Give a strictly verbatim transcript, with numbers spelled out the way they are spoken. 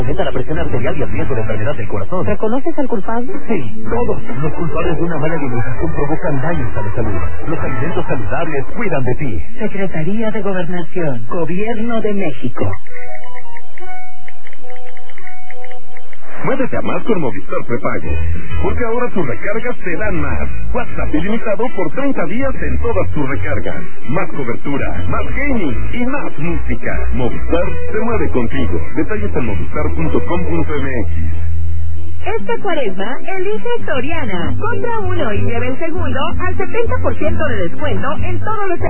Aumenta la presión arterial y el riesgo de enfermedad del corazón. ¿Reconoces al culpable? Sí, todos los culpables de una mala alimentación provocan daños a la salud. Los alimentos saludables cuidan de ti. Secretaría de Gobernación, Gobierno de México. Muévete a más con Movistar Prepago, porque ahora tus recargas te dan más. WhatsApp ilimitado por treinta días en todas tus recargas. Más cobertura, más gaming y más música. Movistar se mueve contigo. Detalles en movistar punto com punto m x. Esta cuaresma, elige Soriana. Compra uno y lleve el segundo al setenta por ciento de descuento en todos los